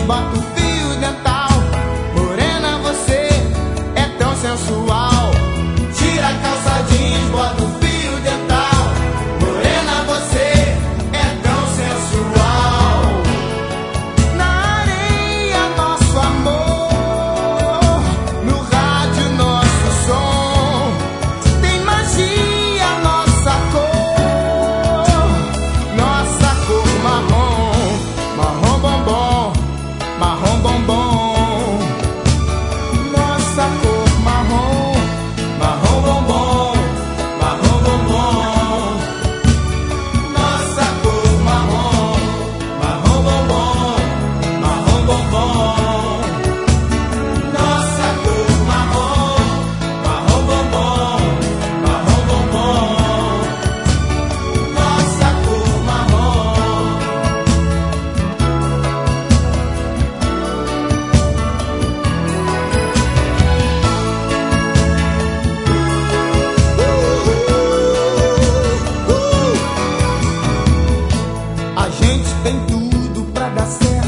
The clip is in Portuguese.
bota o fio dental. Morena, você é tão sensual. Tira a calça jeans, bota o fio dental. Morena, você é tão sensual. Na areia, nosso amor. No rádio, nosso som. Tem magia, nossa cor. Nossa cor marrom. Marrom bombom. Marrom bombom. Nossa cor marrom. Marrom bombom. Marrom bombom. Nossa cor marrom. Marrom bombom. Marrom bombom. Nossa cor marrom. Marrom bombom. Marrom bombom. Nossa cor marrom. A gente tem tudo pra dar certo.